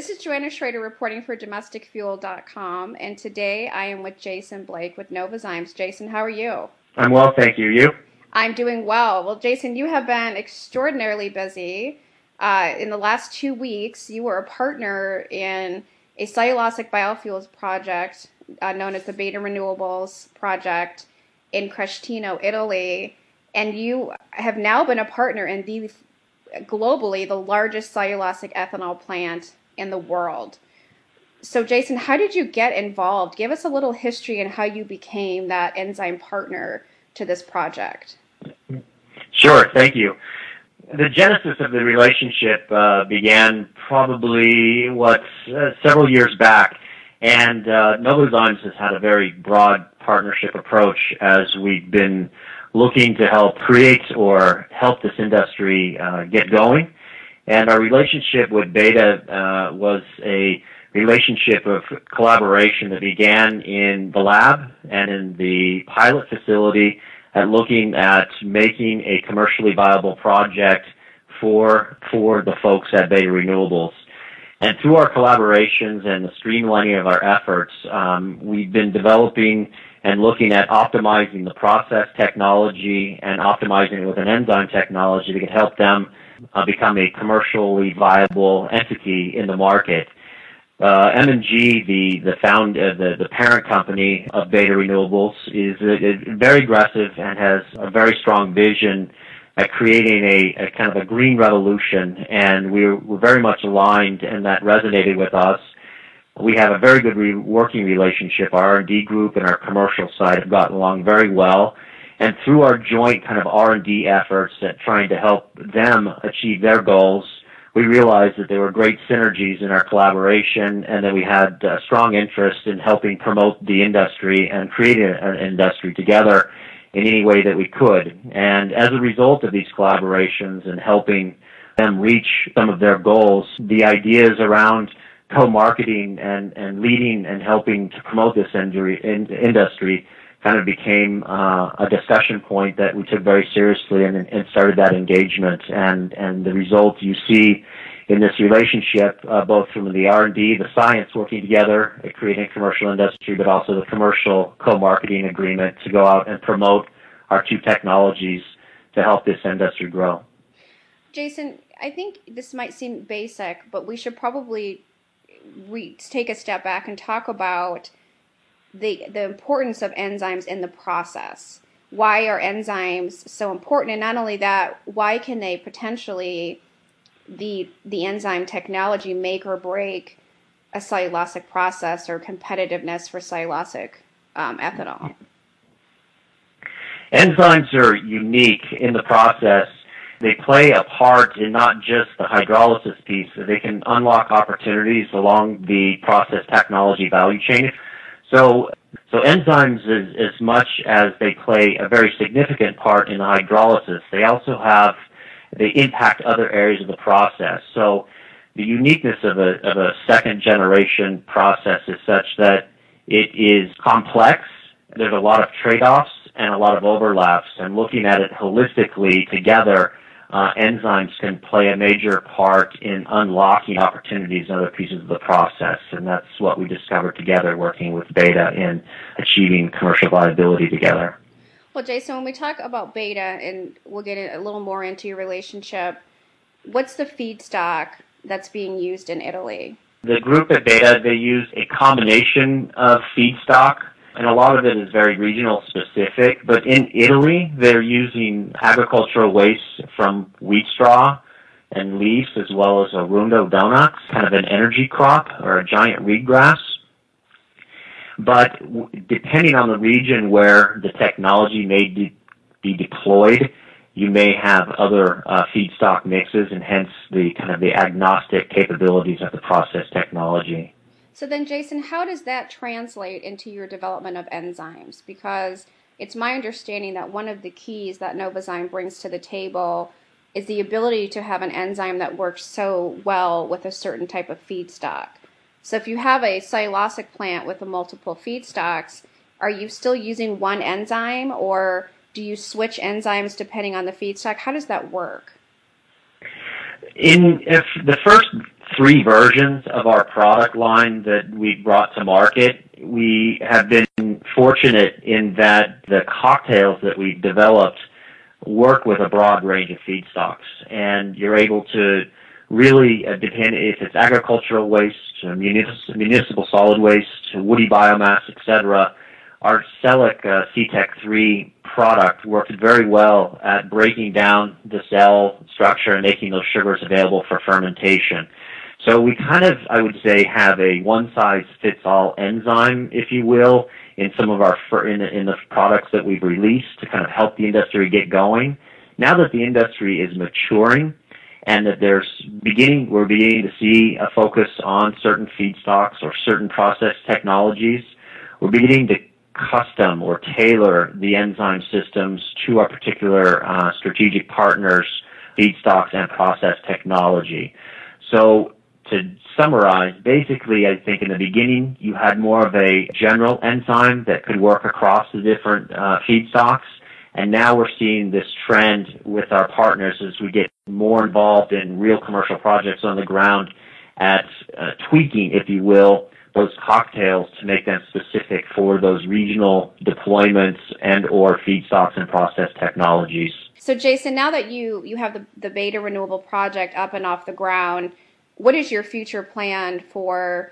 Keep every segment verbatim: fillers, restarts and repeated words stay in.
This is Joanna Schrader reporting for domestic fuel dot com, and today I am with Jason Blake with Novozymes. Jason, how are you? I'm well, thank you. You? I'm doing well. Well, Jason, you have been extraordinarily busy. Uh, in the last two weeks, you were a partner in a cellulosic biofuels project uh, known as the Beta Renewables Project in Crescentino, Italy, and you have now been a partner in the globally the largest cellulosic ethanol plant in the world. So, Jason, how did you get involved? Give us a little history and how you became that enzyme partner to this project. Sure, thank you. The genesis of the relationship uh, began probably, what, uh, several years back, and uh, Novozymes has had a very broad partnership approach as we've been looking to help create or help this industry uh, get going. And our relationship with Beta uh, was a relationship of collaboration that began in the lab and in the pilot facility at looking at making a commercially viable project for for the folks at Beta Renewables. And through our collaborations and the streamlining of our efforts, um, we've been developing and looking at optimizing the process technology and optimizing it with an enzyme technology that could help them uh, become a commercially viable entity in the market. Uh, M and G, the the found uh, the the parent company of Beta Renewables, is, uh, is very aggressive and has a very strong vision at creating a, a kind of a green revolution, and we're, we're very much aligned, and that resonated with us. We have a very good re- working relationship. Our R and D group and our commercial side have gotten along very well, and through our joint kind of R and D efforts at trying to help them achieve their goals, we realized that there were great synergies in our collaboration and that we had a strong interest in helping promote the industry and create an industry together in any way that we could. And as a result of these collaborations and helping them reach some of their goals, the ideas around co-marketing and, and leading and helping to promote this industry kind of became uh, a discussion point that we took very seriously and, and started that engagement. And, and the result you see in this relationship, uh, both from the R and D, the science working together at creating a commercial industry, but also the commercial co-marketing agreement to go out and promote our two technologies to help this industry grow. Jason, I think this might seem basic, but we should probably re- take a step back and talk about the the importance of enzymes in the process. Why are enzymes so important? And not only that, why can they potentially, the the enzyme technology, make or break a cellulosic process or competitiveness for cellulosic um, ethanol? Enzymes are unique in the process. They play a part in not just the hydrolysis piece. They can unlock opportunities along the process technology value chain. So, so enzymes, as, as much as they play a very significant part in the hydrolysis, they also have, they impact other areas of the process. So the uniqueness of a, of a second generation process is such that it is complex. There's a lot of trade-offs and a lot of overlaps, and looking at it holistically together, Uh, enzymes can play a major part in unlocking opportunities in other pieces of the process, and that's what we discovered together working with Beta in achieving commercial viability together. Well, Jason, when we talk about Beta, and we'll get a little more into your relationship, what's the feedstock that's being used in Italy? The group at Beta, they use a combination of feedstock, and a lot of it is very regional specific. But in Italy, they're using agricultural waste from wheat straw and leaves, as well as Arundo donax, kind of an energy crop or a giant reed grass. But w- depending on the region where the technology may de- be deployed, you may have other uh, feedstock mixes, and hence the kind of the agnostic capabilities of the process technology. So then, Jason, how does that translate into your development of enzymes? Because it's my understanding that one of the keys that Novozymes brings to the table is the ability to have an enzyme that works so well with a certain type of feedstock. So if you have a cellulosic plant with a multiple feedstocks, are you still using one enzyme, or do you switch enzymes depending on the feedstock? How does that work? In if the first three versions of our product line that we brought to market. We have been fortunate in that the cocktails that we've developed work with a broad range of feedstocks, and you're able to really uh, depend if it's agricultural waste, uh, municipal, municipal solid waste, woody biomass, et cetera. Our Celic uh, C TEC three product works very well at breaking down the cell structure and making those sugars available for fermentation. So we kind of, I would say, have a one-size-fits-all enzyme, if you will, in some of our in the, in the products that we've released to kind of help the industry get going. Now that the industry is maturing and that there's beginning, we're beginning to see a focus on certain feedstocks or certain process technologies, we're beginning to custom or tailor the enzyme systems to our particular uh, strategic partners, feedstocks, and process technology. So to summarize, basically, I think in the beginning you had more of a general enzyme that could work across the different uh, feedstocks, and now we're seeing this trend with our partners as we get more involved in real commercial projects on the ground at uh, tweaking, if you will, those cocktails to make them specific for those regional deployments and or feedstocks and process technologies. So Jason, now that you, you have the, the Beta Renewable project up and off the ground, what is your future plan for,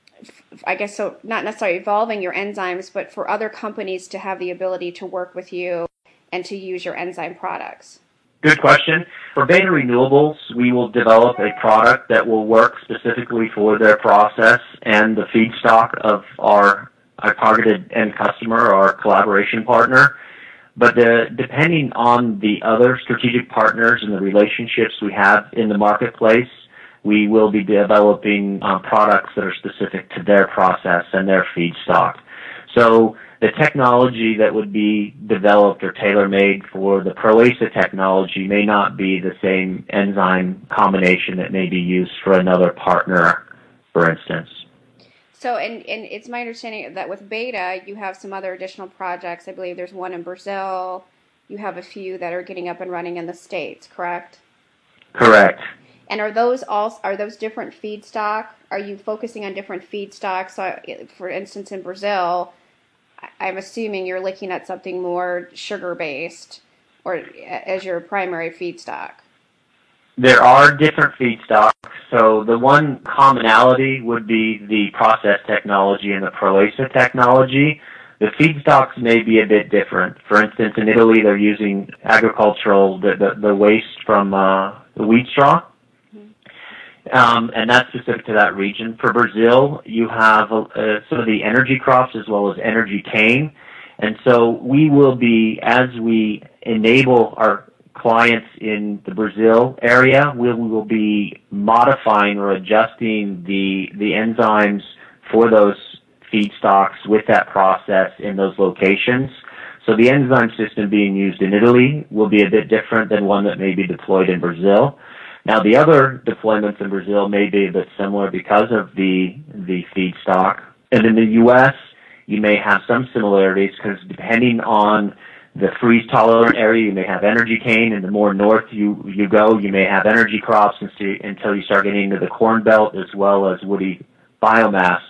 I guess, so not necessarily evolving your enzymes, but for other companies to have the ability to work with you and to use your enzyme products? Good question. For Beta Renewables, we will develop a product that will work specifically for their process and the feedstock of our, our targeted end customer or our collaboration partner. But the, depending on the other strategic partners and the relationships we have in the marketplace, we will be developing uh, products that are specific to their process and their feedstock. So the technology that would be developed or tailor-made for the Proasa technology may not be the same enzyme combination that may be used for another partner, for instance. So, and, and it's my understanding that with Beta, you have some other additional projects. I believe there's one in Brazil. You have a few that are getting up and running in the States, correct? Correct. And are those all, are those different feedstock? Are you focusing on different feedstocks? So, for instance, in Brazil, I'm assuming you're looking at something more sugar-based or as your primary feedstock. There are different feedstocks. So the one commonality would be the process technology and the Proasa technology. The feedstocks may be a bit different. For instance, in Italy, they're using agricultural, the, the, the waste from uh, the wheat straw. Um, and that's specific to that region. For Brazil, you have uh, some of the energy crops as well as energy cane. And so we will be, as we enable our clients in the Brazil area, we will be modifying or adjusting the, the enzymes for those feedstocks with that process in those locations. So the enzyme system being used in Italy will be a bit different than one that may be deployed in Brazil. Now, the other deployments in Brazil may be a bit similar because of the the feedstock. And in the U S, you may have some similarities because depending on the freeze-tolerant area, you may have energy cane, and the more north you, you go, you may have energy crops until you start getting into the corn belt as well as woody biomass.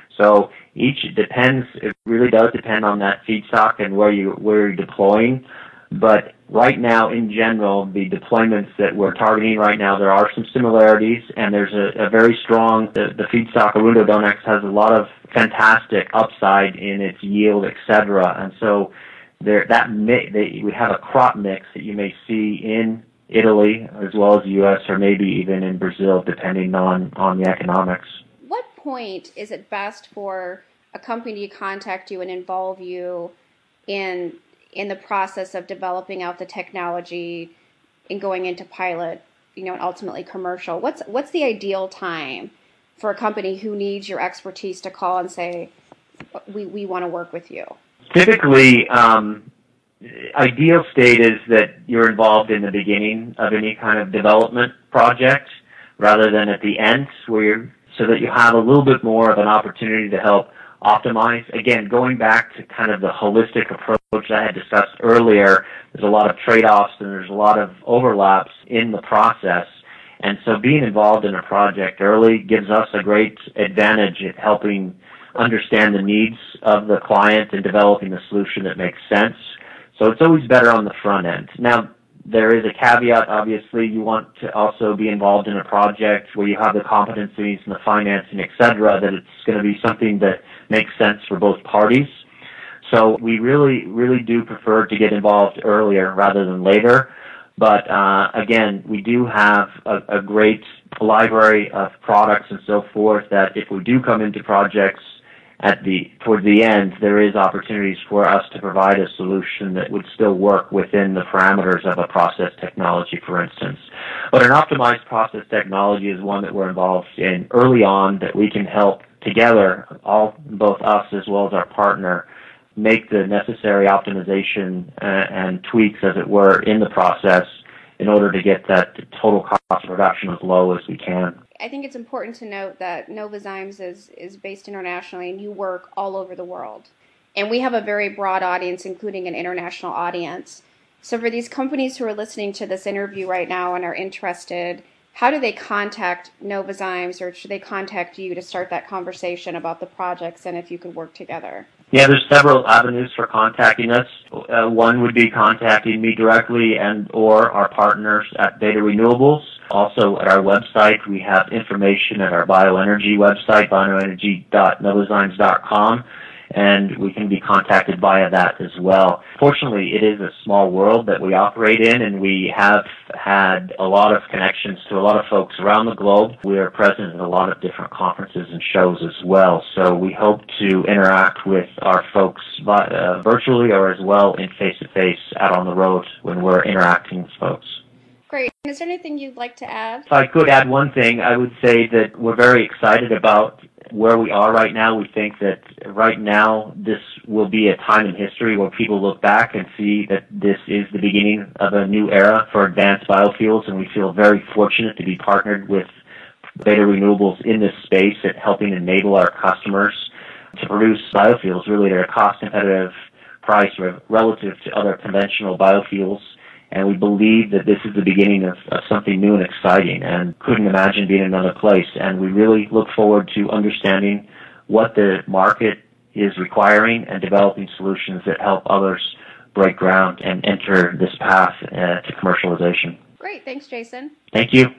So each depends, it really does depend on that feedstock and where, you, where you're deploying. But right now, in general, the deployments that we're targeting right now, there are some similarities, and there's a, a very strong, the, the feedstock Arundodonex has a lot of fantastic upside in its yield, et cetera. And so there, that mi- they, we have a crop mix that you may see in Italy as well as the U S or maybe even in Brazil, depending on, on the economics. What point is it best for a company to contact you and involve you in in the process of developing out the technology and going into pilot, you know, and ultimately commercial? What's what's the ideal time for a company who needs your expertise to call and say, we, we want to work with you? Typically, um, ideal state is that you're involved in the beginning of any kind of development project rather than at the end, where you're, so that you have a little bit more of an opportunity to help optimize. Again, going back to kind of the holistic approach I had discussed earlier, there's a lot of trade-offs and there's a lot of overlaps in the process. And so being involved in a project early gives us a great advantage at helping understand the needs of the client and developing a solution that makes sense. So it's always better on the front end. Now, there is a caveat, obviously. You want to also be involved in a project where you have the competencies and the financing, et cetera, that it's going to be something that makes sense for both parties. So we really, really do prefer to get involved earlier rather than later. But uh, again, we do have a, a great library of products and so forth that if we do come into projects at the towards the end, there is opportunities for us to provide a solution that would still work within the parameters of a process technology, for instance. But an optimized process technology is one that we're involved in early on that we can help together, all both us as well as our partner, make the necessary optimization uh, and tweaks, as it were, in the process in order to get that total cost reduction as low as we can. I think it's important to note that Novozymes is, is based internationally and you work all over the world. And we have a very broad audience, including an international audience. So for these companies who are listening to this interview right now and are interested, how do they contact Novozymes, or should they contact you to start that conversation about the projects and if you could work together? Yeah, there's several avenues for contacting us. Uh, one would be contacting me directly and or our partners at Beta Renewables. Also at our website, we have information at our bioenergy website, bioenergy dot novozymes dot com, and we can be contacted via that as well. Fortunately, it is a small world that we operate in, and we have had a lot of connections to a lot of folks around the globe. We are present at a lot of different conferences and shows as well, so we hope to interact with our folks uh, virtually or as well in face-to-face out on the road when we're interacting with folks. Great. Is there anything you'd like to add? If I could add one thing, I would say that we're very excited about where we are right now. We think that right now this will be a time in history where people look back and see that this is the beginning of a new era for advanced biofuels, and we feel very fortunate to be partnered with Beta Renewables in this space at helping enable our customers to produce biofuels really at a cost-competitive price relative to other conventional biofuels. And we believe that this is the beginning of, of something new and exciting, and couldn't imagine being in another place. And we really look forward to understanding what the market is requiring and developing solutions that help others break ground and enter this path uh, to commercialization. Great. Thanks, Jason. Thank you.